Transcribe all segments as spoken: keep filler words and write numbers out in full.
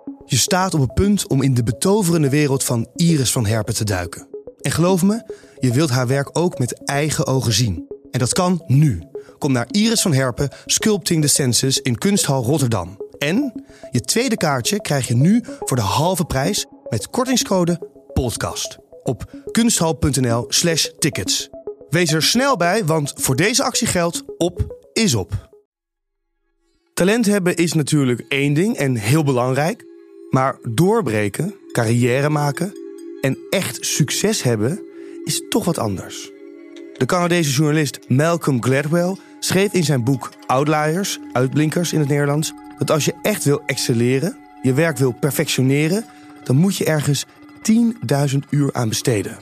Je staat op het punt om in de betoverende wereld van Iris van Herpen te duiken. En geloof me, je wilt haar werk ook met eigen ogen zien. En dat kan nu. Kom naar Iris van Herpen, Sculpting the Senses in Kunsthal Rotterdam. En je tweede kaartje krijg je nu voor de halve prijs met kortingscode podcast op kunsthal.nl slash tickets. Wees er snel bij, want voor deze actie geldt op is op. Talent hebben is natuurlijk één ding en heel belangrijk. Maar doorbreken, carrière maken en echt succes hebben is toch wat anders. De Canadese journalist Malcolm Gladwell schreef in zijn boek Outliers, Uitblinkers in het Nederlands, dat als je echt wil excelleren, je werk wil perfectioneren, dan moet je ergens tienduizend uur aan besteden.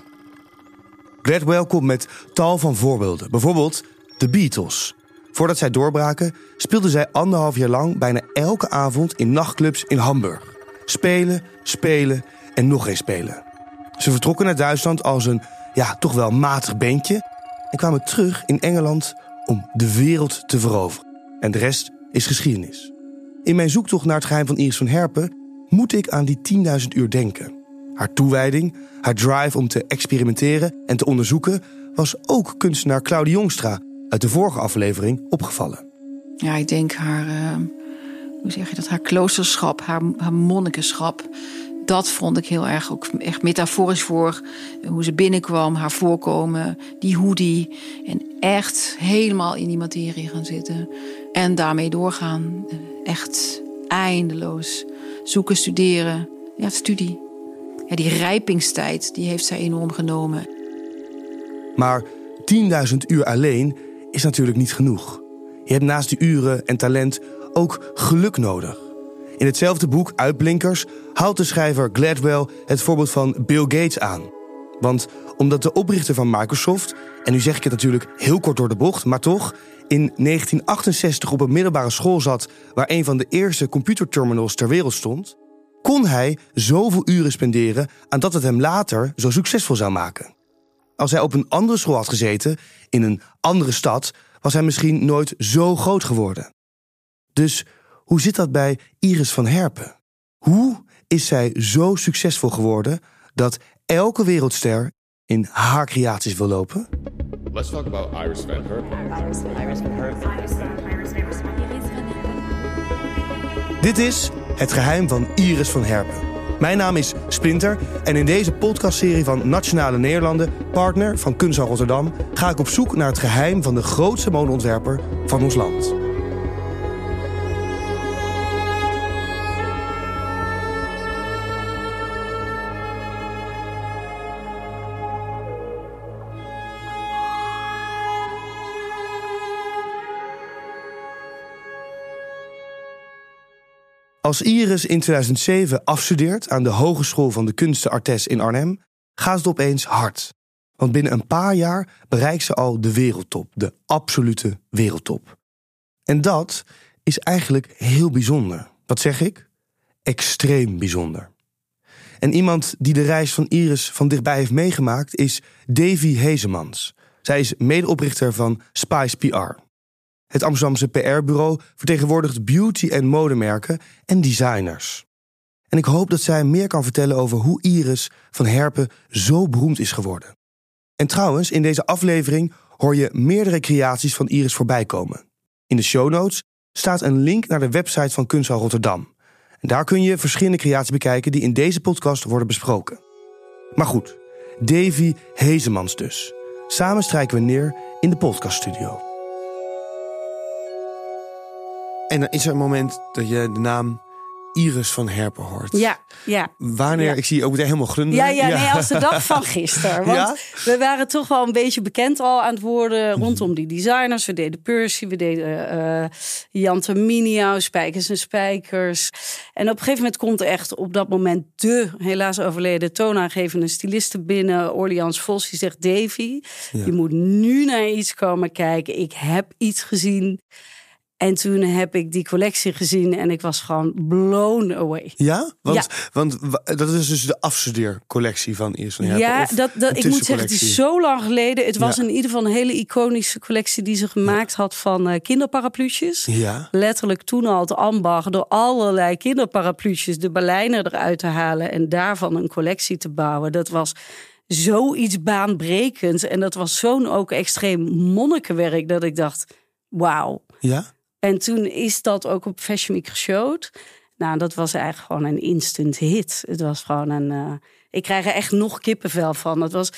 Gladwell komt met tal van voorbeelden. Bijvoorbeeld de Beatles. Voordat zij doorbraken, speelden zij anderhalf jaar lang bijna elke avond in nachtclubs in Hamburg. Spelen, spelen en nog eens spelen. Ze vertrokken naar Duitsland als een, ja, toch wel matig beentje en kwamen terug in Engeland om de wereld te veroveren. En de rest is geschiedenis. In mijn zoektocht naar het geheim van Iris van Herpen moet ik aan die tienduizend uur denken. Haar toewijding, haar drive om te experimenteren en te onderzoeken was ook kunstenaar Claudie Jongstra uit de vorige aflevering opgevallen. Ja, ik denk haar, uh, hoe zeg je dat, haar kloosterschap, haar, haar monnikenschap. Dat vond ik heel erg ook echt metaforisch voor hoe ze binnenkwam, haar voorkomen, die hoodie. En echt helemaal in die materie gaan zitten. En daarmee doorgaan. Echt eindeloos zoeken, studeren. Ja, studie. Ja, die rijpingstijd, die heeft zij enorm genomen. Maar tienduizend uur alleen is natuurlijk niet genoeg. Je hebt naast die uren en talent ook geluk nodig. In hetzelfde boek Uitblinkers haalt de schrijver Gladwell het voorbeeld van Bill Gates aan. Want omdat de oprichter van Microsoft, en nu zeg ik het natuurlijk heel kort door de bocht, maar toch, in negentien achtenzestig op een middelbare school zat waar een van de eerste computerterminals ter wereld stond, kon hij zoveel uren spenderen aan dat het hem later zo succesvol zou maken. Als hij op een andere school had gezeten, in een andere stad, was hij misschien nooit zo groot geworden. Dus hoe zit dat bij Iris van Herpen? Hoe is zij zo succesvol geworden dat elke wereldster in haar creaties wil lopen? Let's talk about Iris van Herpen. Iris van Herpen. Dit is Het Geheim van Iris van Herpen. Mijn naam is Splinter en in deze podcastserie van Nationale Nederlanden, partner van Kunsthal Rotterdam, ga ik op zoek naar het geheim van de grootste modeontwerper van ons land. Als Iris in tweeduizend zeven afstudeert aan de Hogeschool van de Kunsten Artes in Arnhem, gaat het opeens hard. Want binnen een paar jaar bereikt ze al de wereldtop, de absolute wereldtop. En dat is eigenlijk heel bijzonder. Wat zeg ik? Extreem bijzonder. En iemand die de reis van Iris van dichtbij heeft meegemaakt is Davy Hezemans. Zij is medeoprichter van Spice P R. Het Amsterdamse P R-bureau vertegenwoordigt beauty- en modemerken en designers. En ik hoop dat zij meer kan vertellen over hoe Iris van Herpen zo beroemd is geworden. En trouwens, in deze aflevering hoor je meerdere creaties van Iris voorbij komen. In de show notes staat een link naar de website van Kunsthal Rotterdam. En daar kun je verschillende creaties bekijken die in deze podcast worden besproken. Maar goed, Davy Hezemans dus. Samen strijken we neer in de podcaststudio. En dan is er een moment dat je de naam Iris van Herpen hoort. Ja, ja. Wanneer, ja. ik zie je ook meteen helemaal glunderen. Ja, ja, ja, nee, als de dag van gisteren. Want ja? we waren toch wel een beetje bekend al aan het worden rondom die designers. We deden Percy, we deden uh, Jan Terminio, Spijkers en Spijkers. En op een gegeven moment komt er echt op dat moment de, helaas overleden, toonaangevende styliste binnen, Orleans Vos, die zegt: Davy, ja. je moet nu naar iets komen kijken. Ik heb iets gezien. En toen heb ik die collectie gezien en ik was gewoon blown away. Ja? Want, Ja. want dat is dus de afstudeercollectie van Iris van Herpen. Ja, of dat, dat, een ik moet zeggen, het is tussencollectie? zo lang geleden. Het was Ja. in ieder geval een hele iconische collectie die ze gemaakt had van uh, kinderparapluutjes. Ja. Letterlijk toen al het ambacht door allerlei kinderparapluutjes de Berlijner eruit te halen en daarvan een collectie te bouwen. Dat was zoiets baanbrekends en dat was zo'n ook extreem monnikenwerk dat ik dacht, wauw. Ja? En toen is dat ook op Fashion Week geshowd. Nou, dat was eigenlijk gewoon een instant hit. Het was gewoon een... Uh, ik krijg er echt nog kippenvel van. Het was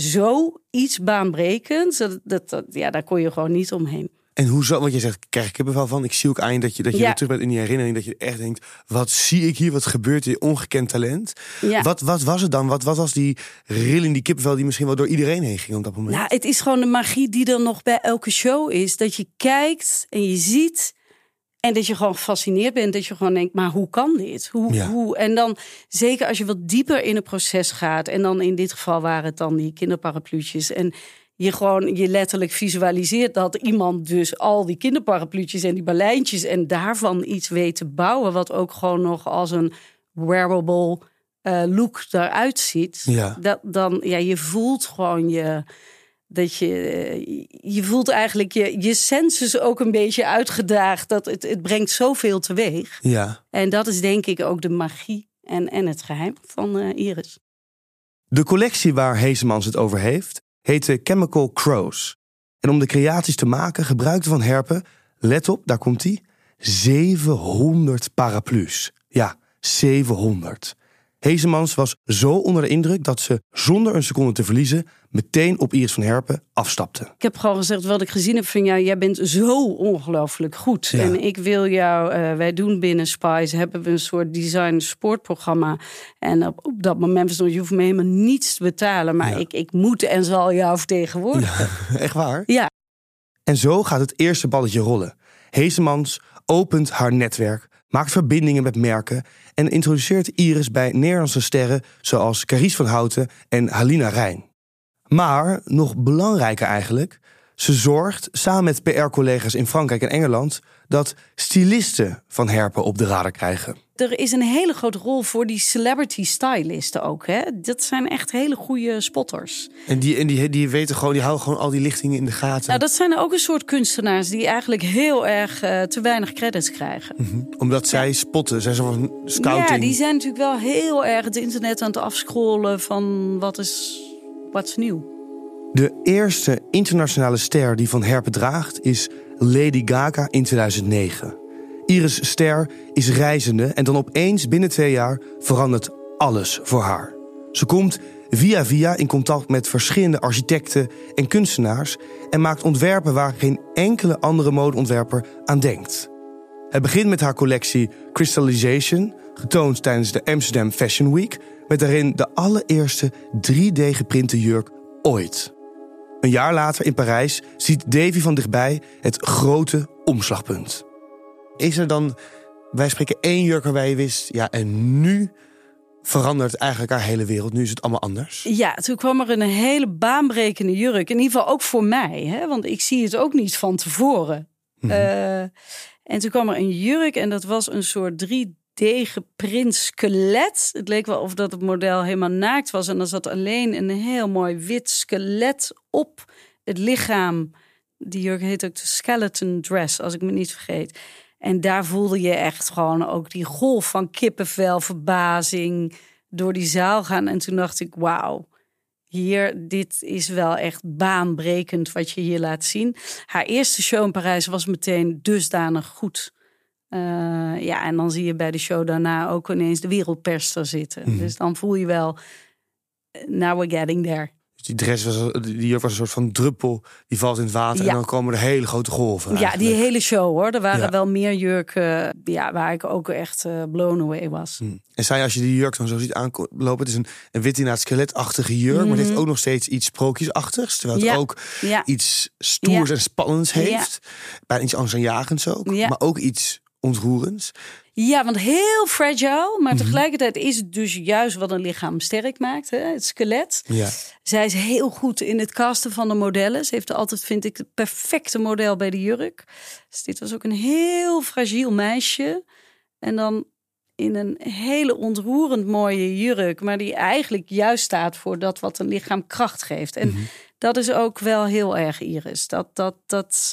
zoiets baanbrekends. Dat, dat, dat, ja, daar kon je gewoon niet omheen. En hoezo? Want je zegt, krijg ik kippenvel van. Ik zie ook aan je dat je, dat je Ja. weer terug bent in die herinnering. Dat je echt denkt, wat zie ik hier? Wat gebeurt hier? Ongekend talent. Ja. Wat, wat was het dan? Wat, wat was die rilling, die kippenvel die misschien wel door iedereen heen ging op dat moment? Nou, het is gewoon de magie die er nog bij elke show is. Dat je kijkt en je ziet... En dat je gewoon gefascineerd bent. Dat je gewoon denkt, maar hoe kan dit? Hoe, Ja. hoe? En dan, zeker als je wat dieper in het proces gaat. En dan in dit geval waren het dan die kinderparapluutjes. En je gewoon je letterlijk visualiseert dat iemand dus al die kinderparapluutjes en die Berlijntjes en daarvan iets weet te bouwen. Wat ook gewoon nog als een wearable uh, look eruit ziet. Ja. Dat, dan, ja, je voelt gewoon je... Dat je, je voelt eigenlijk je, je senses ook een beetje uitgedaagd. Dat het, het brengt zoveel teweeg. Ja. En dat is denk ik ook de magie en, en het geheim van uh, Iris. De collectie waar Heesemans het over heeft, heette Chemical Crows. En om de creaties te maken gebruikte Van Herpen, let op, daar komt hij, zevenhonderd paraplu's. Ja, zevenhonderd. Heesemans was zo onder de indruk dat ze zonder een seconde te verliezen meteen op Iris van Herpen afstapte. Ik heb gewoon gezegd, wat ik gezien heb van jou, jij bent zo ongelooflijk goed. Ja. En ik wil jou, uh, wij doen binnen Spice, hebben we een soort design sportprogramma. En op, op dat moment was het, je hoeft me helemaal niets te betalen, maar Ja. ik, ik moet en zal jou vertegenwoordigen. Ja, echt waar? Ja. En zo gaat het eerste balletje rollen. Heesemans opent haar netwerk, maakt verbindingen met merken en introduceert Iris bij Nederlandse sterren zoals Carice van Houten en Halina Reijn. Maar, nog belangrijker eigenlijk, ze zorgt samen met P R-collega's in Frankrijk en Engeland dat stylisten Van Herpen op de radar krijgen. Er is een hele grote rol voor die celebrity stylisten ook. Hè? Dat zijn echt hele goede spotters. En die, en die, die weten gewoon, die houden gewoon al die lichtingen in de gaten. Nou, dat zijn ook een soort kunstenaars die eigenlijk heel erg uh, te weinig credits krijgen. Mm-hmm. Omdat zij spotten, zij zijn van scouting. Ja, die zijn natuurlijk wel heel erg het internet aan het afscrollen van wat is, wat is nieuw. De eerste internationale ster die Van Herpen draagt is Lady Gaga in tweeduizend negen. Iris' ster is reizende en dan opeens binnen twee jaar verandert alles voor haar. Ze komt via via in contact met verschillende architecten en kunstenaars en maakt ontwerpen waar geen enkele andere modeontwerper aan denkt. Het begint met haar collectie Crystallization, getoond tijdens de Amsterdam Fashion Week, met daarin de allereerste drie D geprinte jurk ooit. Een jaar later in Parijs ziet Davy van dichtbij het grote omslagpunt. Is er dan, wij spreken één jurk waarbij je wist, ja, en nu verandert eigenlijk haar hele wereld. Nu is het allemaal anders. Ja, toen kwam er een hele baanbrekende jurk. In ieder geval ook voor mij, hè? Want ik zie het ook niet van tevoren. Mm-hmm. Uh, en toen kwam er een jurk en dat was een soort drie D geprint skelet. Het leek wel of dat het model helemaal naakt was. En er zat alleen een heel mooi wit skelet op het lichaam. Die jurk heet ook de skeleton dress, als ik me niet vergeet. En daar voelde je echt gewoon ook die golf van kippenvel, verbazing door die zaal gaan. En toen dacht ik, wauw, hier, dit is wel echt baanbrekend wat je hier laat zien. Haar eerste show in Parijs was meteen dusdanig goed. Uh, ja, en dan zie je bij de show daarna ook ineens de wereldpers er zitten. Mm. Dus dan voel je wel, now we're getting there. Die dress was, die jurk was een soort van druppel, die valt in het water ja. en dan komen er hele grote golven. Ja, eigenlijk. die hele show hoor. Er waren ja. wel meer jurken ja, waar ik ook echt uh, blown away was. Hmm. En zei als je die jurk dan zo ziet aanlopen, het is een, een wit inderdaad skeletachtige jurk, mm-hmm. maar het heeft ook nog steeds iets sprookjesachtigs, terwijl het ja. ook ja. iets stoers ja. en spannends heeft. Ja. Bijna iets angstaanjagends ook, ja. maar ook iets ontroerends. Ja, want heel fragile, maar tegelijkertijd is het dus juist wat een lichaam sterk maakt, hè? Het skelet. Ja. Zij is heel goed in het casten van de modellen. Ze heeft altijd, vind ik, het perfecte model bij de jurk. Dus dit was ook een heel fragiel meisje. En dan in een hele ontroerend mooie jurk, maar die eigenlijk juist staat voor dat wat een lichaam kracht geeft. En mm-hmm. dat is ook wel heel erg Iris. Dat, dat, dat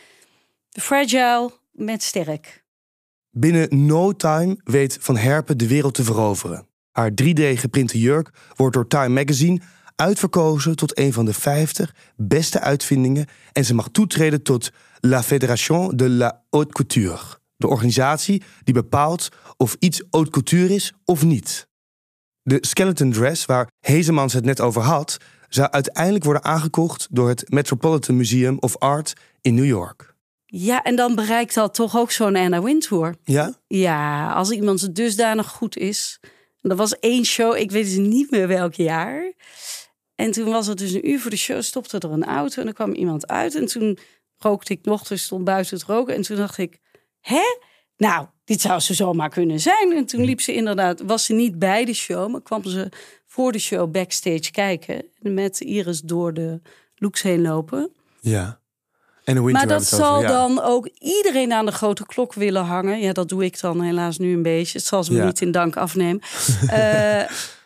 fragile met sterk. Binnen no time weet Van Herpen de wereld te veroveren. Haar drie D geprinte jurk wordt door Time Magazine uitverkozen tot een van de vijftig beste uitvindingen en ze mag toetreden tot La Fédération de la Haute Couture, de organisatie die bepaalt of iets haute couture is of niet. De skeleton dress, waar Hezemans het net over had, zou uiteindelijk worden aangekocht door het Metropolitan Museum of Art in New York. Ja, en dan bereikt dat toch ook zo'n Anna Wintour. Ja? Ja, als iemand dusdanig goed is. En er was één show, ik weet dus niet meer welk jaar. En toen was het dus een uur voor de show, stopte er een auto en er kwam iemand uit. En toen rookte ik nog, dus stond buiten het roken. En toen dacht ik, hè? Nou, dit zou ze zomaar kunnen zijn. En toen liep ze inderdaad, was ze niet bij de show, maar kwam ze voor de show backstage kijken. Met Iris door de looks heen lopen. Ja. En maar dat zal over, ja. dan ook iedereen aan de grote klok willen hangen. Ja, dat doe ik dan helaas nu een beetje. Het zal ze me Ja. niet in dank afnemen. uh,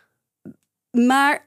maar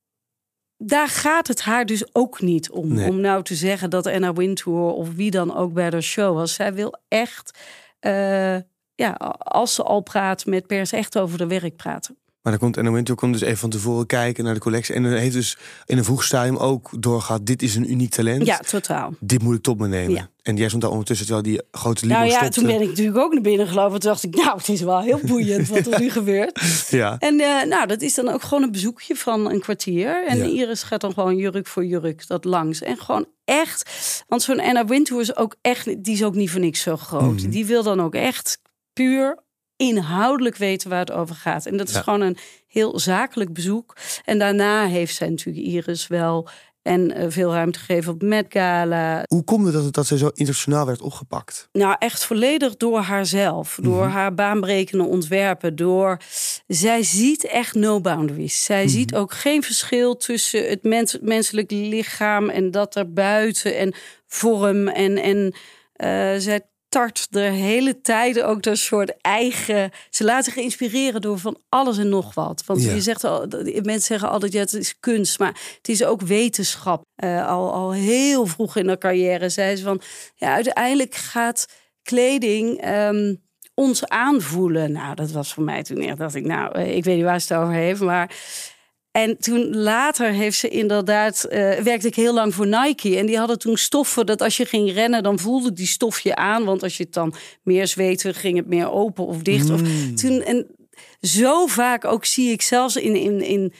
daar gaat het haar dus ook niet om. Nee. Om nou te zeggen dat Anna Wintour of wie dan ook bij de show was. Zij wil echt, uh, ja, als ze al praat met pers, echt over de werk praten. Maar dan komt Anna Wintour komt dus even van tevoren kijken naar de collectie. En dan heeft dus in een vroeg stadium ook doorgehad, dit is een uniek talent. Ja, totaal. Dit moet ik tot me nemen. Ja. En jij stond daar ondertussen terwijl die grote libero Nou ja, stopte. toen ben ik natuurlijk ook naar binnen gelopen. Toen dacht ik, nou, het is wel heel boeiend wat er nu gebeurt. Ja. En uh, nou, dat is dan ook gewoon een bezoekje van een kwartier. En Ja. Iris gaat dan gewoon jurk voor jurk dat langs. En gewoon echt, want zo'n Anna Wintour is ook echt, die is ook niet voor niks zo groot. Mm-hmm. Die wil dan ook echt puur inhoudelijk weten waar het over gaat. En dat is Ja. gewoon een heel zakelijk bezoek. En daarna heeft zij natuurlijk Iris wel en uh, veel ruimte gegeven op Met Gala. Hoe komt het dat, het dat ze zo internationaal werd opgepakt? Nou, echt volledig door haarzelf. Door Mm-hmm. haar baanbrekende ontwerpen. Door, zij ziet echt no boundaries. Zij Mm-hmm. ziet ook geen verschil tussen het mens, menselijk lichaam en dat erbuiten en vorm. En, en uh, zij tart de hele tijd ook dat soort eigen. Ze laat zich inspireren door van alles en nog wat. Want Ja. je zegt al, mensen zeggen altijd, ja, het is kunst, maar het is ook wetenschap. Uh, al, al heel vroeg in haar carrière zei ze van, ja, uiteindelijk gaat kleding um, ons aanvoelen. Nou, dat was voor mij toen echt, dacht ik, nou, ik weet niet waar ze het over heeft, maar. En toen later heeft ze inderdaad, uh, werkte ik heel lang voor Nike. En die hadden toen stoffen dat als je ging rennen, dan voelde die stof je aan. Want als je het dan meer zweette, ging het meer open of dicht. Mm. Of, toen, en zo vaak ook zie ik zelfs in, in, in,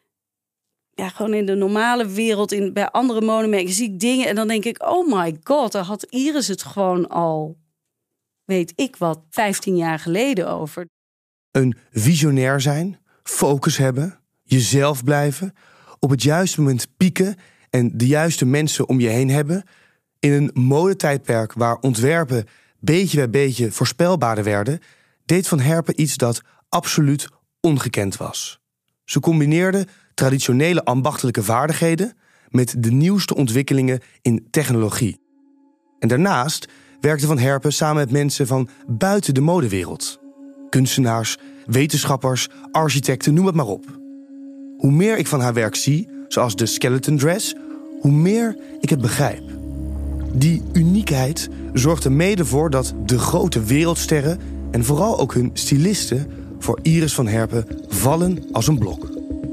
ja, gewoon in de normale wereld, in, bij andere modemerken, zie ik dingen. En dan denk ik, oh my god, daar had Iris het gewoon al, weet ik wat, vijftien jaar geleden over. Een visionair zijn, focus hebben, jezelf blijven, op het juiste moment pieken en de juiste mensen om je heen hebben. In een modetijdperk waar ontwerpen beetje bij beetje voorspelbaarder werden, deed Van Herpen iets dat absoluut ongekend was. Ze combineerde traditionele ambachtelijke vaardigheden met de nieuwste ontwikkelingen in technologie. En daarnaast werkte Van Herpen samen met mensen van buiten de modewereld. Kunstenaars, wetenschappers, architecten, noem het maar op. Hoe meer ik van haar werk zie, zoals de skeleton dress, hoe meer ik het begrijp. Die uniekheid zorgt er mede voor dat de grote wereldsterren en vooral ook hun stylisten voor Iris van Herpen vallen als een blok.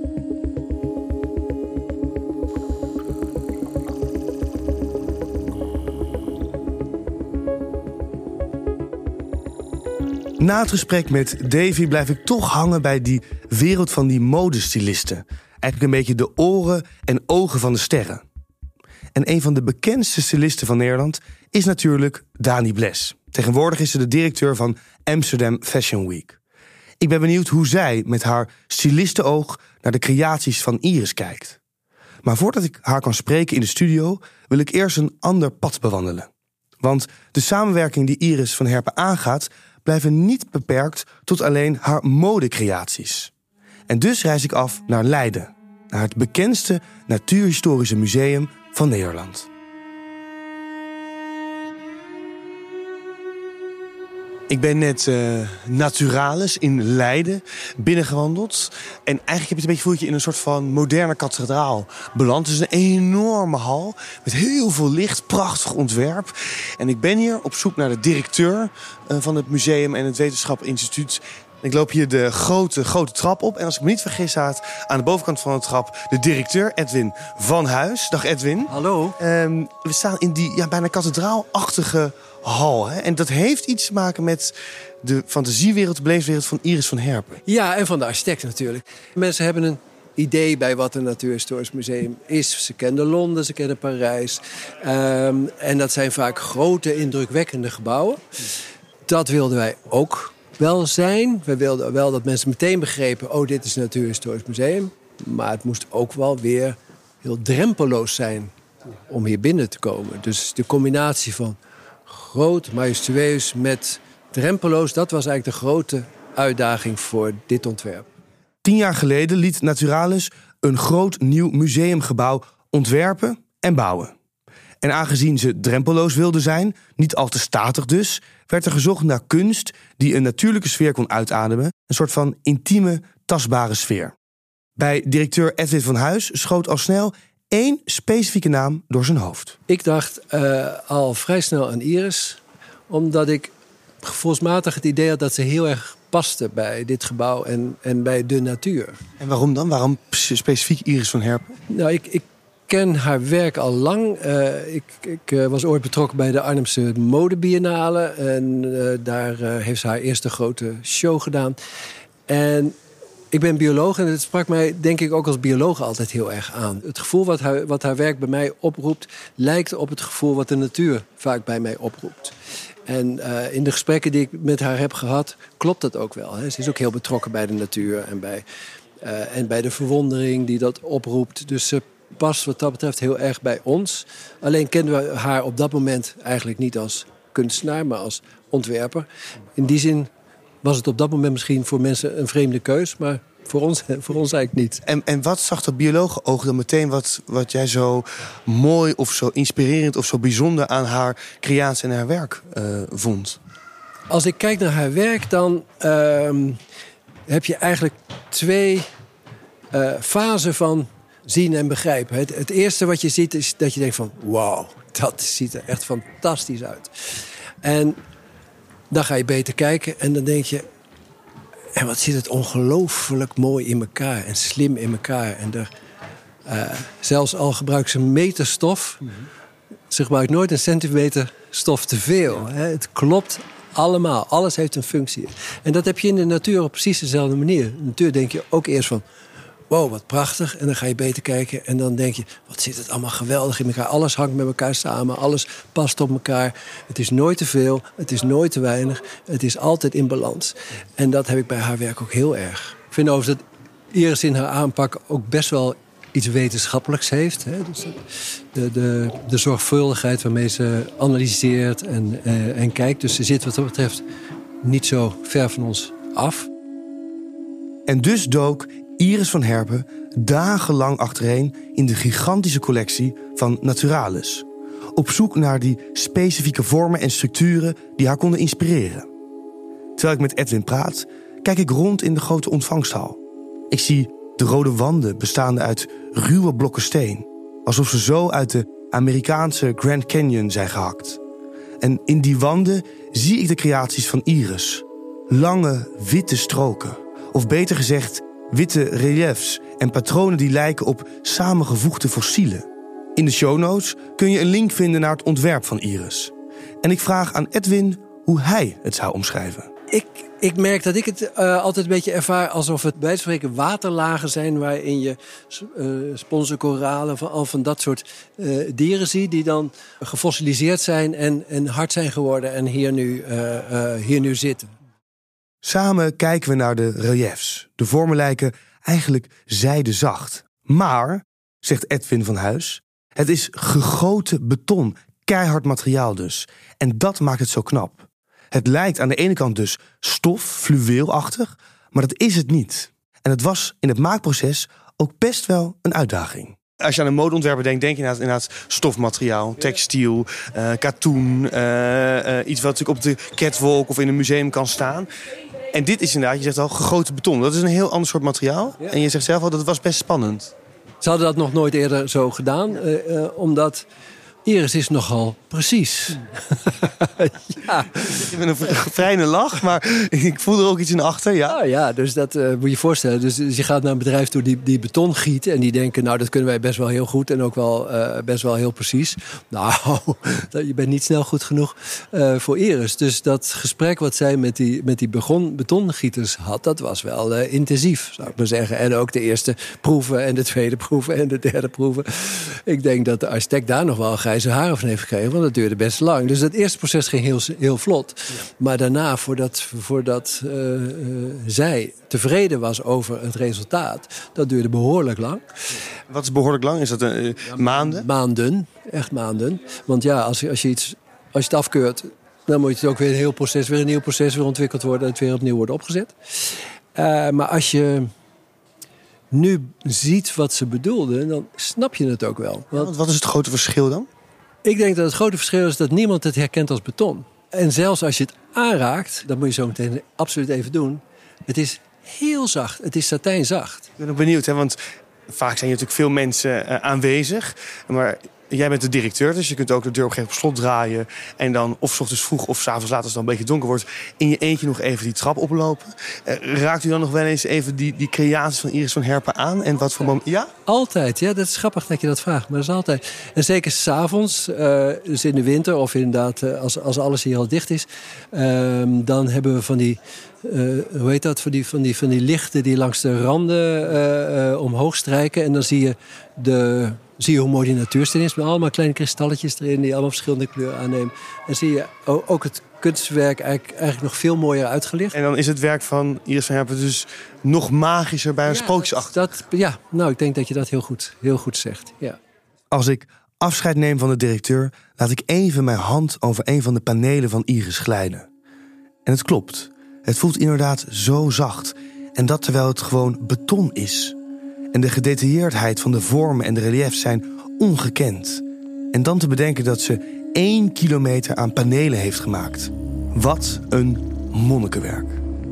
Na het gesprek met Davy blijf ik toch hangen bij die wereld van die modestylisten. Eigenlijk een beetje de oren en ogen van de sterren. En een van de bekendste stylisten van Nederland is natuurlijk Dani Bles. Tegenwoordig is ze de directeur van Amsterdam Fashion Week. Ik ben benieuwd hoe zij met haar stylistenoog naar de creaties van Iris kijkt. Maar voordat ik haar kan spreken in de studio, wil ik eerst een ander pad bewandelen. Want de samenwerking die Iris van Herpen aangaat, blijven niet beperkt tot alleen haar modecreaties. En dus reis ik af naar Leiden, naar het bekendste natuurhistorische museum van Nederland. Ik ben net uh, Naturalis in Leiden binnengewandeld. En eigenlijk heb je het een beetje voelt je in een soort van moderne kathedraal beland. Het is een enorme hal met heel veel licht, prachtig ontwerp. En ik ben hier op zoek naar de directeur uh, van het museum en het wetenschappelijk instituut. Ik loop hier de grote, grote trap op. En als ik me niet vergis staat aan de bovenkant van de trap de directeur Edwin van Huis. Dag Edwin. Hallo. Um, we staan in die ja, bijna kathedraalachtige hal. Hè? En dat heeft iets te maken met de fantasiewereld, de beleefdwereld van Iris van Herpen. Ja, en van de architect natuurlijk. Mensen hebben een idee bij wat een natuurhistorisch museum is. Ze kennen Londen, ze kennen Parijs. Um, en dat zijn vaak grote, indrukwekkende gebouwen. Dat wilden wij ook wel zijn. We wilden wel dat mensen meteen begrepen, oh, dit is een natuurhistorisch museum. Maar het moest ook wel weer heel drempeloos zijn om hier binnen te komen. Dus de combinatie van groot, majestueus met drempeloos, dat was eigenlijk de grote uitdaging voor dit ontwerp. Tien jaar geleden liet Naturalis een groot nieuw museumgebouw ontwerpen en bouwen. En aangezien ze drempeloos wilden zijn, niet al te statig dus, werd er gezocht naar kunst die een natuurlijke sfeer kon uitademen. Een soort van intieme, tastbare sfeer. Bij directeur Edwin van Huis schoot al snel één specifieke naam door zijn hoofd. Ik dacht uh, al vrij snel aan Iris, omdat ik gevoelsmatig het idee had dat ze heel erg paste bij dit gebouw en, en bij de natuur. En waarom dan? Waarom specifiek Iris van Herpen? Nou, ik, ik ken haar werk al lang. Uh, ik ik uh, was ooit betrokken bij de Arnhemse Modebiennale. En uh, daar uh, heeft ze haar eerste grote show gedaan. En ik ben bioloog en het sprak mij, denk ik, ook als bioloog altijd heel erg aan. Het gevoel wat haar, wat haar werk bij mij oproept, lijkt op het gevoel wat de natuur vaak bij mij oproept. En uh, in de gesprekken die ik met haar heb gehad, klopt dat ook wel. Hè? Ze is ook heel betrokken bij de natuur en bij, uh, en bij de verwondering die dat oproept. Dus ze past wat dat betreft heel erg bij ons. Alleen kenden we haar op dat moment eigenlijk niet als kunstenaar, maar als ontwerper. In die zin was het op dat moment misschien voor mensen een vreemde keus, maar voor ons, voor ons eigenlijk niet. En, en wat zag dat biologenoog dan meteen wat, wat jij zo mooi of zo inspirerend of zo bijzonder aan haar creatie en haar werk uh, vond? Als ik kijk naar haar werk, dan uh, heb je eigenlijk twee uh, fasen van zien en begrijpen. Het, het eerste wat je ziet is dat je denkt van wauw, dat ziet er echt fantastisch uit. En dan ga je beter kijken en dan denk je, en wat zit het ongelooflijk mooi in elkaar en slim in elkaar. En er, uh, zelfs al gebruikt ze een meter stof, mm-hmm. ze gebruikt nooit een centimeter stof te veel. Hè. Het klopt allemaal, alles heeft een functie. En dat heb je in de natuur op precies dezelfde manier. In de natuur denk je ook eerst van wow, wat prachtig. En dan ga je beter kijken en dan denk je, wat zit het allemaal geweldig in elkaar. Alles hangt met elkaar samen, alles past op elkaar. Het is nooit te veel, het is nooit te weinig. Het is altijd in balans. En dat heb ik bij haar werk ook heel erg. Ik vind overigens dat Iris in haar aanpak ook best wel iets wetenschappelijks heeft. Hè? Dus de, de, de zorgvuldigheid waarmee ze analyseert en, uh, en kijkt. Dus ze zit wat dat betreft niet zo ver van ons af. En dus dook Iris van Herpen dagenlang achtereen in de gigantische collectie van Naturalis. Op zoek naar die specifieke vormen en structuren die haar konden inspireren. Terwijl ik met Edwin praat, kijk ik rond in de grote ontvangsthal. Ik zie de rode wanden bestaande uit ruwe blokken steen, alsof ze zo uit de Amerikaanse Grand Canyon zijn gehakt. En in die wanden zie ik de creaties van Iris. Lange, witte stroken, of beter gezegd witte reliefs en patronen die lijken op samengevoegde fossielen. In de show notes kun je een link vinden naar het ontwerp van Iris. En ik vraag aan Edwin hoe hij het zou omschrijven. Ik, ik merk dat ik het uh, altijd een beetje ervaar alsof het bij wijze van spreken waterlagen zijn waarin je uh, sponsorkoralen van al van dat soort uh, dieren ziet die dan gefossiliseerd zijn en, en hard zijn geworden en hier nu, uh, uh, hier nu zitten. Samen kijken we naar de reliefs. De vormen lijken eigenlijk zijdezacht. Maar, zegt Edwin van Huis, het is gegoten beton, keihard materiaal dus. En dat maakt het zo knap. Het lijkt aan de ene kant dus stof, fluweelachtig, maar dat is het niet. En het was in het maakproces ook best wel een uitdaging. Als je aan een modeontwerper denkt, denk je inderdaad, inderdaad stofmateriaal, textiel, uh, katoen. Uh, uh, iets wat natuurlijk op de catwalk of in een museum kan staan. En dit is inderdaad, je zegt al, gegoten beton. Dat is een heel ander soort materiaal. Ja. En je zegt zelf al, dat was best spannend. Ze hadden dat nog nooit eerder zo gedaan, uh, uh, omdat Iris is nogal precies. Ja. Je bent een fijne lach, maar ik voel er ook iets in achter. Ja, oh ja, dus dat uh, moet je je voorstellen. Dus, dus je gaat naar een bedrijf toe die, die beton giet. En die denken, nou, dat kunnen wij best wel heel goed. En ook wel uh, best wel heel precies. Nou, je bent niet snel goed genoeg uh, voor Iris. Dus dat gesprek wat zij met die, met die begon, betongieters had, dat was wel uh, intensief, zou ik maar zeggen. En ook de eerste proeven en de tweede proeven en de derde proeven. Ik denk dat de architect daar nog wel grijze haren van heeft gekregen. Want dat duurde best lang. Dus dat eerste proces ging heel, heel vlot. Ja. Maar daarna, voordat, voordat uh, uh, zij tevreden was over het resultaat, dat duurde behoorlijk lang. Wat is behoorlijk lang? Is dat uh, ja, maanden? Maanden, echt maanden. Want ja, als je, als je, iets, als je het afkeurt, dan moet je het ook weer een heel proces, weer een nieuw proces weer ontwikkeld worden en het weer opnieuw wordt opgezet. Uh, maar als je nu ziet wat ze bedoelden, dan snap je het ook wel. Want ja, wat is het grote verschil dan? Ik denk dat het grote verschil is dat niemand het herkent als beton. En zelfs als je het aanraakt, dat moet je zo meteen absoluut even doen. Het is heel zacht. Het is satijnzacht. Ik ben ook benieuwd, hè, want vaak zijn hier natuurlijk veel mensen uh, aanwezig. Maar jij bent de directeur, dus je kunt ook de deur op een gegeven moment op slot draaien. En dan of 's ochtends vroeg of 's avonds laat als het dan een beetje donker wordt, in je eentje nog even die trap oplopen. Uh, raakt u dan nog wel eens even die, die creaties van Iris van Herpen aan? En wat voor moment? Ja? Altijd, ja. Dat is grappig dat je dat vraagt, maar dat is altijd. En zeker 's avonds, uh, dus in de winter of inderdaad uh, als, als alles hier al dicht is, uh, dan hebben we van die, uh, hoe heet dat, van die, van die, van die lichten die langs de randen uh, uh, omhoog strijken. En dan zie je de... Zie je hoe mooi die natuursteen is, met allemaal kleine kristalletjes erin die allemaal verschillende kleuren aannemen. En zie je ook het kunstwerk eigenlijk, eigenlijk nog veel mooier uitgelicht. En dan is het werk van Iris van Herpen dus nog magischer, bij een ja, sprookjesachtig. Dat, ja, nou, ik denk dat je dat heel goed, heel goed zegt. Ja. Als ik afscheid neem van de directeur, laat ik even mijn hand over een van de panelen van Iris glijden. En het klopt. Het voelt inderdaad zo zacht. En dat terwijl het gewoon beton is. En de gedetailleerdheid van de vormen en de reliefs zijn ongekend. En dan te bedenken dat ze één kilometer aan panelen heeft gemaakt. Wat een monnikenwerk.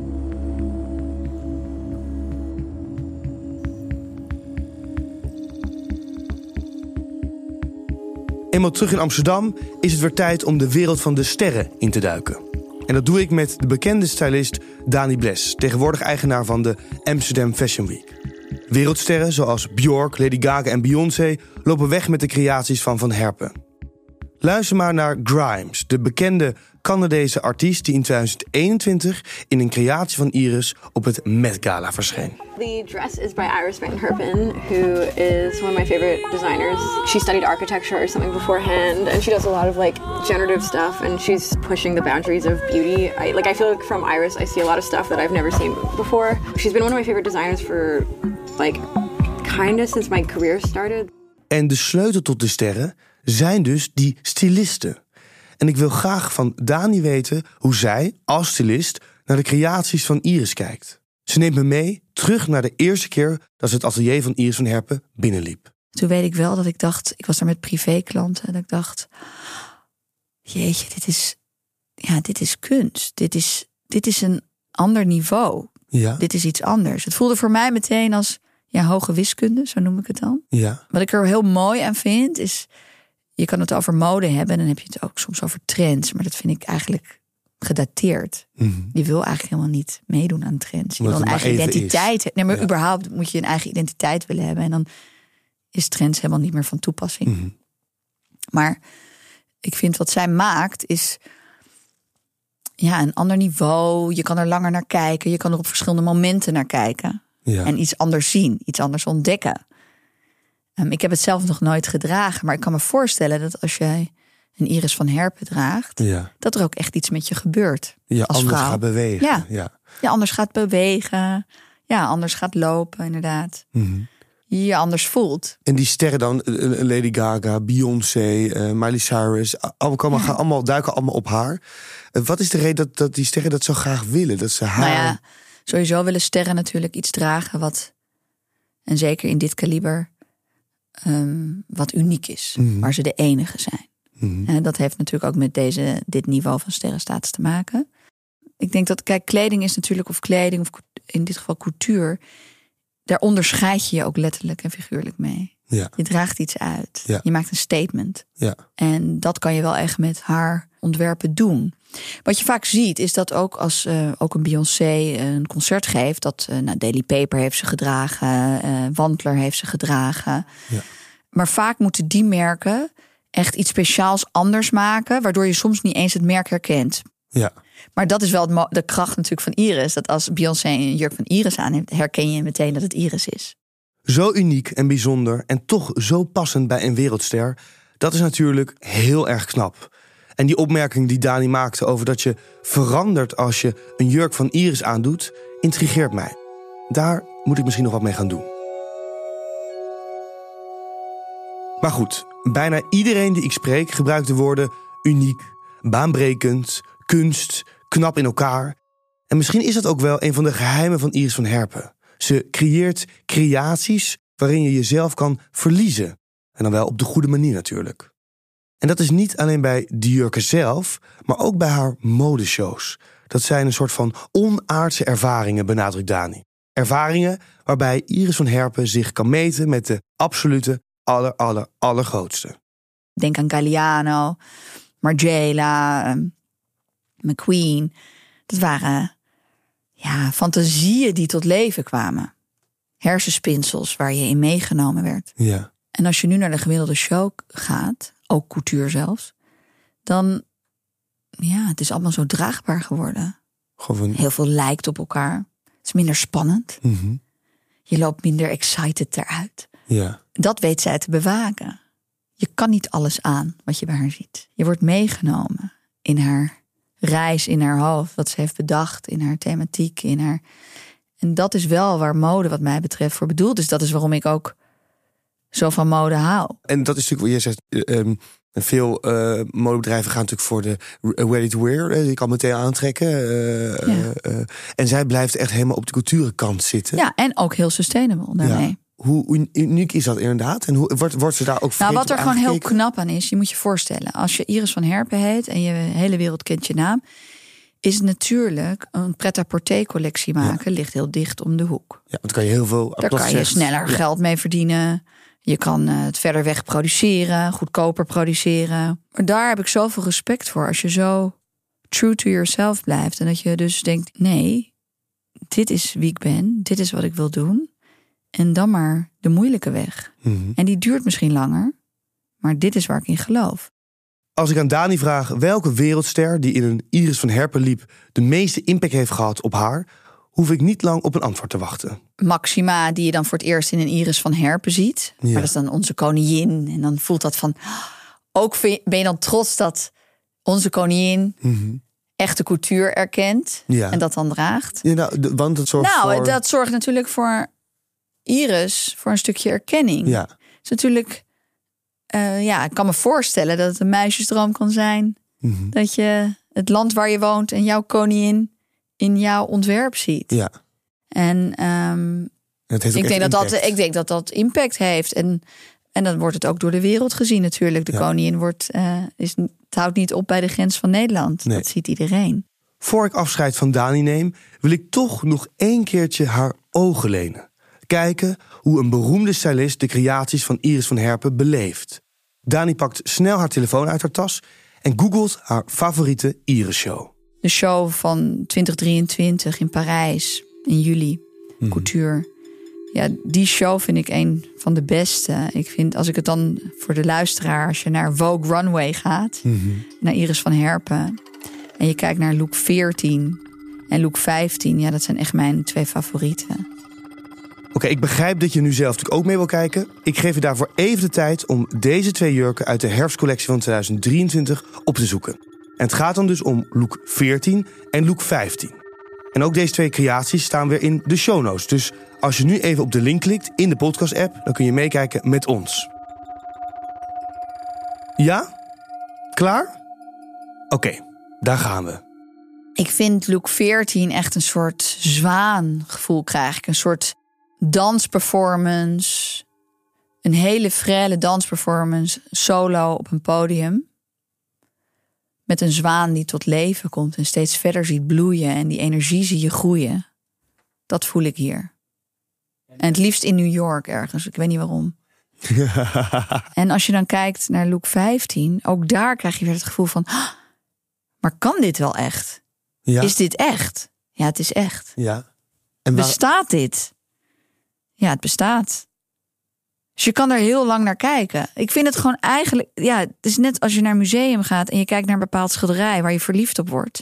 Eenmaal terug in Amsterdam is het weer tijd om de wereld van de sterren in te duiken. En dat doe ik met de bekende stylist Dani Bles, tegenwoordig eigenaar van de Amsterdam Fashion Week. Wereldsterren zoals Björk, Lady Gaga en Beyoncé lopen weg met de creaties van Van Herpen. Luister maar naar Grimes, de bekende Canadese artiest die in twintig eenentwintig in een creatie van Iris op het Met Gala verscheen. The dress is by Iris van Herpen, who is one of my favorite designers. She studied architecture or something beforehand, and she does a lot of like generative stuff, and she's pushing the boundaries of beauty. I, like I feel like from Iris, I see a lot of stuff that I've never seen before. She's been one of my favorite designers for like kind of since my career started. En de sleutel tot de sterren zijn dus die stylisten. En ik wil graag van Dani weten hoe zij, als stylist, naar de creaties van Iris kijkt. Ze neemt me mee terug naar de eerste keer dat ze het atelier van Iris van Herpen binnenliep. Toen weet ik wel dat ik dacht, ik was daar met privéklanten en ik dacht, jeetje, dit is, ja, dit is kunst. Dit is, dit is een ander niveau. Ja. Dit is iets anders. Het voelde voor mij meteen als ja, hoge wiskunde, zo noem ik het dan. Ja. Wat ik er heel mooi aan vind is, je kan het over mode hebben en dan heb je het ook soms over trends. Maar dat vind ik eigenlijk gedateerd. Mm-hmm. Je wil eigenlijk helemaal niet meedoen aan trends. Je Omdat wil een eigen identiteit. Is. Nee, maar ja. überhaupt moet je een eigen identiteit willen hebben. En dan is trends helemaal niet meer van toepassing. Mm-hmm. Maar ik vind wat zij maakt is ja, een ander niveau. Je kan er langer naar kijken. Je kan er op verschillende momenten naar kijken. Ja. En iets anders zien. Iets anders ontdekken. Um, ik heb het zelf nog nooit gedragen. Maar ik kan me voorstellen dat als jij een Iris van Herpen draagt, ja. dat er ook echt iets met je gebeurt. Ja, als anders vrouw. gaat bewegen. Ja. Ja. ja, anders gaat bewegen. Ja, anders gaat lopen, inderdaad. Mm-hmm. je anders voelt. En die sterren dan, uh, Lady Gaga, Beyoncé, uh, Miley Cyrus... Allemaal, komen, Ja. gaan allemaal, duiken allemaal op haar. Uh, wat is de reden dat, dat die sterren dat zo graag willen? Dat ze haar... Nou ja, sowieso willen sterren natuurlijk iets dragen wat... en zeker in dit kaliber... Um, wat uniek is. Mm-hmm. Waar ze de enige zijn. Mm-hmm. En dat heeft natuurlijk ook met deze, dit niveau van sterrenstatus te maken. Ik denk dat, kijk, kleding is natuurlijk... of kleding, of in dit geval couture... daar onderscheid je je ook letterlijk en figuurlijk mee. Ja. Je draagt iets uit. Ja. Je maakt een statement. Ja. En dat kan je wel echt met haar ontwerpen doen. Wat je vaak ziet is dat ook als uh, ook een Beyoncé een concert geeft... dat uh, nou, Daily Paper heeft ze gedragen, uh, Wandler heeft ze gedragen. Ja. Maar vaak moeten die merken echt iets speciaals anders maken... waardoor je soms niet eens het merk herkent. Ja. Maar dat is wel het mo- de kracht natuurlijk van Iris. Dat als Beyoncé een jurk van Iris aan heeft... herken je meteen dat het Iris is. Zo uniek en bijzonder en toch zo passend bij een wereldster... dat is natuurlijk heel erg knap. En die opmerking die Dani maakte over dat je verandert... als je een jurk van Iris aandoet, intrigeert mij. Daar moet ik misschien nog wat mee gaan doen. Maar goed, bijna iedereen die ik spreek gebruikt de woorden uniek, baanbrekend, kunst, knap in elkaar. En misschien is dat ook wel een van de geheimen van Iris van Herpen. Ze creëert creaties waarin je jezelf kan verliezen. En dan wel op de goede manier natuurlijk. En dat is niet alleen bij de jurken zelf, maar ook bij haar modeshows. Dat zijn een soort van onaardse ervaringen, benadrukt Dani. Ervaringen waarbij Iris van Herpen zich kan meten met de absolute aller, aller, allergrootste. Denk aan Galliano, Margiela, um, McQueen. Dat waren ja, fantasieën die tot leven kwamen. Hersenspinsels waar je in meegenomen werd. Ja. En als je nu naar de gemiddelde show gaat, ook couture zelfs, dan, ja, het is allemaal zo draagbaar geworden. Gewoon... Heel veel lijkt op elkaar. Het is minder spannend. Mm-hmm. Je loopt minder excited eruit. Ja. Dat weet zij te bewaken. Je kan niet alles aan wat je bij haar ziet. Je wordt meegenomen in haar reis, in haar hoofd, wat ze heeft bedacht, in haar thematiek, in haar... En dat is wel waar mode wat mij betreft voor bedoeld is. Dat is waarom ik ook zo van mode hou. En dat is natuurlijk wat je zegt. Um, veel uh, modebedrijven gaan natuurlijk voor de ready to wear. Uh, je kan meteen aantrekken. Uh, Ja. uh, uh, en zij blijft echt helemaal op de culturenkant zitten. Ja, en ook heel sustainable daarmee. Ja. Hoe uniek is dat inderdaad? En hoe wordt, wordt ze daar ook Nou, wat er gewoon heel aangekeken? knap aan is, je moet je voorstellen, als je Iris van Herpen heet en je hele wereld kent je naam, is natuurlijk een pret-à-porter collectie maken, ja, ligt heel dicht om de hoek. Ja, want kan je heel veel. Daar kan je sneller ja. geld mee verdienen. Je kan het verder weg produceren, goedkoper produceren. Maar daar heb ik zoveel respect voor. Als je zo true to yourself blijft. En dat je dus denkt, nee, dit is wie ik ben. Dit is wat ik wil doen. En dan maar de moeilijke weg. Mm-hmm. En die duurt misschien langer. Maar dit is waar ik in geloof. Als ik aan Dani vraag welke wereldster die in een Iris van Herpen liep de meeste impact heeft gehad op haar, hoef ik niet lang op een antwoord te wachten. Maxima, die je dan voor het eerst in een Iris van Herpen ziet. Ja. Maar dat is dan onze koningin. En dan voelt dat van, ook ben je dan trots dat onze koningin Mm-hmm. echte couture erkent. Ja. En dat dan draagt. Ja, nou, de, want het zorgt Nou, voor... dat zorgt natuurlijk voor Iris, voor een stukje erkenning. Ja. Het is natuurlijk, uh, ja, ik kan me voorstellen dat het een meisjesdroom kan zijn. Mm-hmm. Dat je het land waar je woont en jouw koningin in jouw ontwerp ziet. Ja. En um, het heeft ook ik, denk echt dat impact. dat, ik denk dat dat impact heeft. En, en dan wordt het ook door de wereld gezien natuurlijk. De Ja. koningin wordt, uh, is, het houdt niet op bij de grens van Nederland. Nee. Dat ziet iedereen. Voor ik afscheid van Dani neem, wil ik toch nog één keertje haar ogen lenen. Kijken hoe een beroemde stylist de creaties van Iris van Herpen beleeft. Dani pakt snel haar telefoon uit haar tas en googelt haar favoriete Iris-show. De show van twintig drieëntwintig in Parijs in juli, Mm-hmm. couture. Ja, die show vind ik een van de beste. Ik vind, als ik het dan voor de luisteraar, als je naar Vogue Runway gaat, Mm-hmm. naar Iris van Herpen, en je kijkt naar look veertien en look vijftien, ja, dat zijn echt mijn twee favorieten. Oké, okay, ik begrijp dat je nu zelf natuurlijk ook mee wil kijken. Ik geef je daarvoor even de tijd om deze twee jurken uit de herfstcollectie van twintig drieëntwintig op te zoeken. En het gaat dan dus om look veertien en look vijftien. En ook deze twee creaties staan weer in de show notes. Dus als je nu even op de link klikt in de podcast-app, dan kun je meekijken met ons. Ja? Klaar? Oké, okay, daar gaan we. Ik vind look veertien echt een soort zwaangevoel krijg ik. Een soort dansperformance. Een hele frêle dansperformance. Solo op een podium. Met een zwaan die tot leven komt en steeds verder ziet bloeien. En die energie zie je groeien. Dat voel ik hier. En het liefst in New York ergens. Ik weet niet waarom. En als je dan kijkt naar look vijftien. Ook daar krijg je weer het gevoel van... maar kan dit wel echt? Ja. Is dit echt? Ja, het is echt. Ja. En waar... Bestaat dit? Ja, het bestaat. Dus je kan er heel lang naar kijken. Ik vind het gewoon eigenlijk... Ja, het is net als je naar een museum gaat... en je kijkt naar een bepaald schilderij... waar je verliefd op wordt.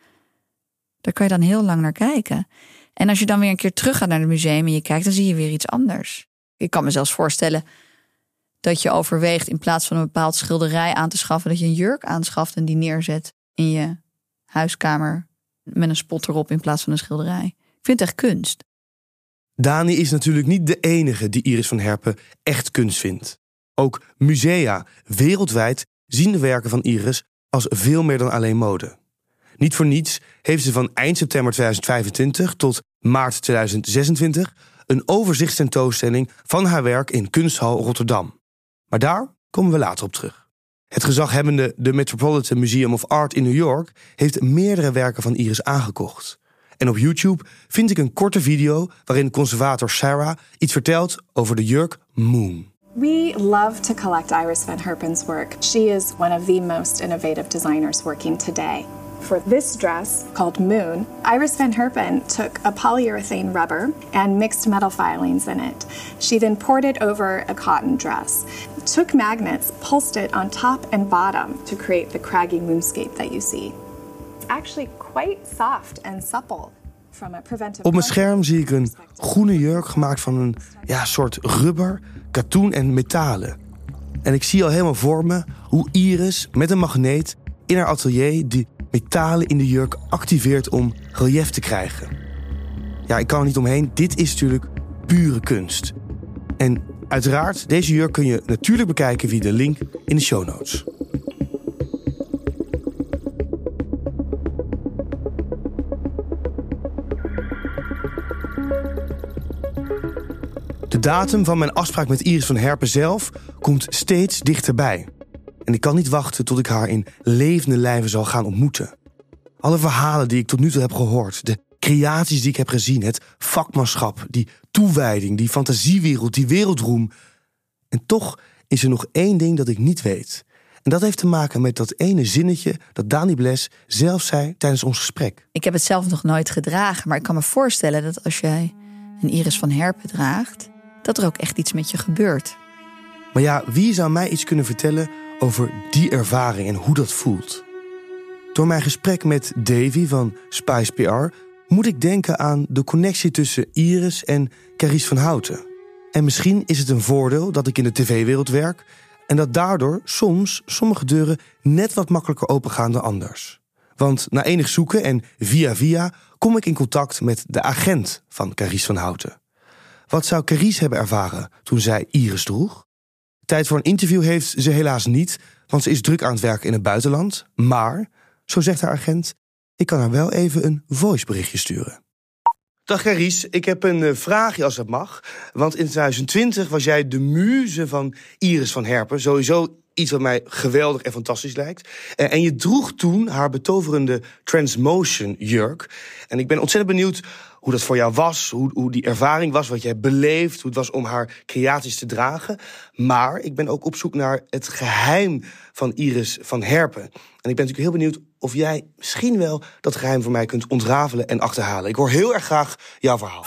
Daar kan je dan heel lang naar kijken. En als je dan weer een keer terug gaat naar het museum... en je kijkt, dan zie je weer iets anders. Ik kan me zelfs voorstellen... dat je overweegt in plaats van een bepaald schilderij aan te schaffen... dat je een jurk aanschaft en die neerzet in je huiskamer... met een spot erop in plaats van een schilderij. Ik vind het echt kunst. Dani is natuurlijk niet de enige die Iris van Herpen echt kunst vindt. Ook musea wereldwijd zien de werken van Iris als veel meer dan alleen mode. Niet voor niets heeft ze van eind september tweeduizend vijfentwintig tot maart tweeduizend zesentwintig... een overzichtstentoonstelling van haar werk in Kunsthal Rotterdam. Maar daar komen we later op terug. Het gezaghebbende The Metropolitan Museum of Art in New York heeft meerdere werken van Iris aangekocht. En op YouTube vind ik een korte video waarin conservator Sarah iets vertelt over de jurk Moon. We love to collect Iris van Herpen's work. She is one of the most innovative designers working today. For this dress, called Moon, Iris van Herpen took a polyurethane rubber and mixed metal filings in it. She then poured it over a cotton dress, took magnets, pulsed it on top and bottom to create the craggy moonscape that you see. Actually quite soft and supple. Op mijn scherm zie ik een groene jurk gemaakt van een ja, soort rubber, katoen en metalen. En ik zie al helemaal voor me hoe Iris met een magneet in haar atelier die metalen in de jurk activeert om relief te krijgen. Ja, ik kan er niet omheen. Dit is natuurlijk pure kunst. En uiteraard, deze jurk kun je natuurlijk bekijken via de link in de show notes. De datum van mijn afspraak met Iris van Herpen zelf komt steeds dichterbij. En ik kan niet wachten tot ik haar in levende lijven zal gaan ontmoeten. Alle verhalen die ik tot nu toe heb gehoord, de creaties die ik heb gezien, het vakmanschap, die toewijding, die fantasiewereld, die wereldroem. En toch is er nog één ding dat ik niet weet. En dat heeft te maken met dat ene zinnetje dat Dani Bles zelf zei tijdens ons gesprek. Ik heb het zelf nog nooit gedragen, maar ik kan me voorstellen dat als jij een Iris van Herpen draagt, dat er ook echt iets met je gebeurt. Maar ja, wie zou mij iets kunnen vertellen over die ervaring en hoe dat voelt? Door mijn gesprek met Davy van Spice P R moet ik denken aan de connectie tussen Iris en Carice van Houten. En misschien is het een voordeel dat ik in de tv-wereld werk en dat daardoor soms sommige deuren net wat makkelijker opengaan dan anders. Want na enig zoeken en via via kom ik in contact met de agent van Carice van Houten. Wat zou Carice hebben ervaren toen zij Iris droeg? Tijd voor een interview heeft ze helaas niet, want ze is druk aan het werken in het buitenland. Maar, zo zegt haar agent, ik kan haar wel even een voiceberichtje sturen. Dag Carice, ik heb een vraagje als het mag. Want in twintig twintig was jij de muze van Iris van Herpen. Sowieso iets wat mij geweldig en fantastisch lijkt. En je droeg toen haar betoverende Transmotion jurk. En ik ben ontzettend benieuwd hoe dat voor jou was, hoe, hoe die ervaring was, wat jij beleefd, hoe het was om haar creaties te dragen. Maar ik ben ook op zoek naar het geheim van Iris van Herpen. En ik ben natuurlijk heel benieuwd of jij misschien wel dat geheim voor mij kunt ontrafelen en achterhalen. Ik hoor heel erg graag jouw verhaal.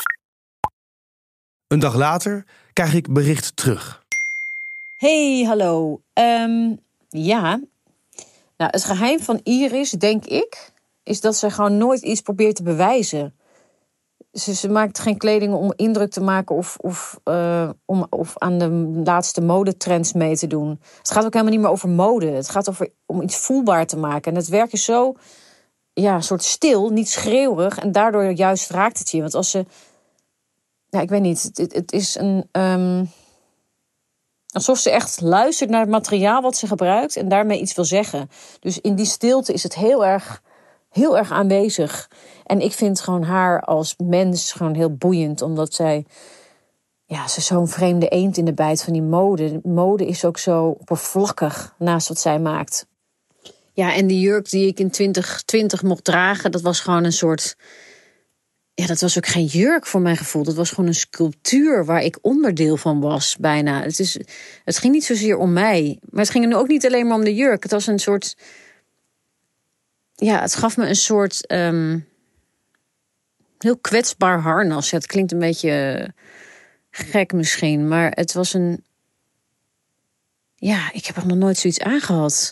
Een dag later krijg ik bericht terug. Hey, hallo. Um, ja, nou, het geheim van Iris, denk ik, is dat ze gewoon nooit iets probeert te bewijzen. Ze, ze maakt geen kleding om indruk te maken of, of, uh, om, of aan de laatste modetrends mee te doen. Het gaat ook helemaal niet meer over mode. Het gaat over om iets voelbaar te maken. En het werk is zo ja, een soort stil, niet schreeuwerig. En daardoor juist raakt het je. Want als ze... Ja, ik weet niet. Het, het is een... Um, alsof ze echt luistert naar het materiaal wat ze gebruikt en daarmee iets wil zeggen. Dus in die stilte is het heel erg, heel erg aanwezig. En ik vind gewoon haar als mens gewoon heel boeiend, omdat zij... Ja, ze is zo'n vreemde eend in de bijt van die mode. Mode is ook zo oppervlakkig naast wat zij maakt. Ja, en die jurk die ik in twintig twintig mocht dragen, dat was gewoon een soort... Ja, dat was ook geen jurk voor mijn gevoel. Dat was gewoon een sculptuur waar ik onderdeel van was, bijna. Het, is, het ging niet zozeer om mij. Maar het ging nu ook niet alleen maar om de jurk. Het was een soort... Ja, het gaf me een soort... Um, heel kwetsbaar harnas. Ja, het klinkt een beetje gek misschien. Maar het was een... Ja, ik heb er nog nooit zoiets aangehad.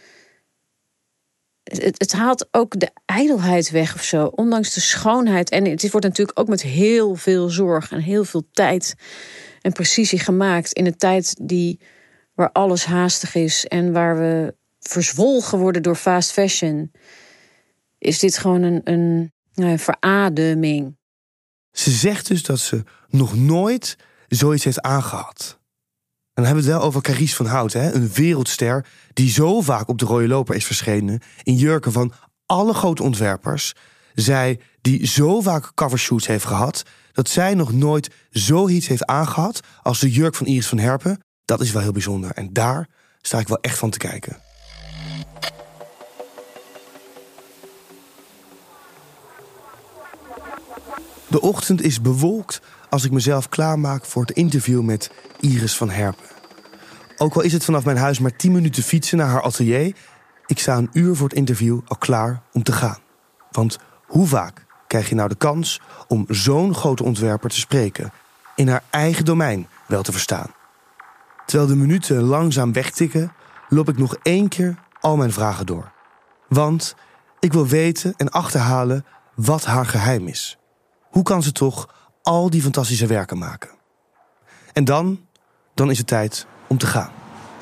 Het, het haalt ook de ijdelheid weg of zo. Ondanks de schoonheid. En het wordt natuurlijk ook met heel veel zorg en heel veel tijd en precisie gemaakt. In een tijd die, waar alles haastig is en waar we verzwolgen worden door fast fashion. Is dit gewoon een, een, een verademing. Ze zegt dus dat ze nog nooit zoiets heeft aangehad. En dan hebben we het wel over Carice van Houten, hè? Een wereldster die zo vaak op de rode loper is verschenen in jurken van alle grote ontwerpers. Zij die zo vaak covershoots heeft gehad, dat zij nog nooit zoiets heeft aangehad als de jurk van Iris van Herpen. Dat is wel heel bijzonder en daar sta ik wel echt van te kijken. De ochtend is bewolkt als ik mezelf klaarmaak voor het interview met Iris van Herpen. Ook al is het vanaf mijn huis maar tien minuten fietsen naar haar atelier, ik sta een uur voor het interview al klaar om te gaan. Want hoe vaak krijg je nou de kans om zo'n grote ontwerper te spreken, in haar eigen domein wel te verstaan? Terwijl de minuten langzaam wegtikken, loop ik nog één keer al mijn vragen door. Want ik wil weten en achterhalen wat haar geheim is. Hoe kan ze toch al die fantastische werken maken? En dan, dan is het tijd om te gaan.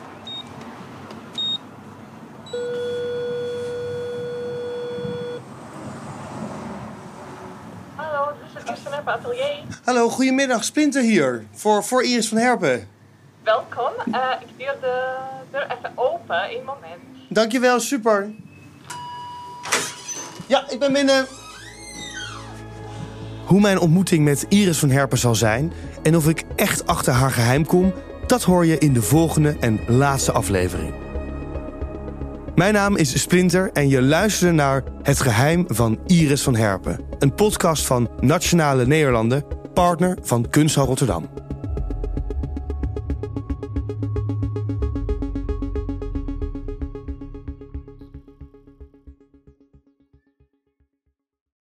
Hallo, dit is het Iris van Herpen atelier. Hallo, goedemiddag. Splinter hier. Voor, voor Iris van Herpen. Welkom. Uh, ik duw de deur even open. Eén moment. Dankjewel, super. Ja, ik ben binnen. Hoe mijn ontmoeting met Iris van Herpen zal zijn en of ik echt achter haar geheim kom, dat hoor je in de volgende en laatste aflevering. Mijn naam is Splinter en je luisterde naar Het Geheim van Iris van Herpen. Een podcast van Nationale Nederlanden, partner van Kunsthal Rotterdam.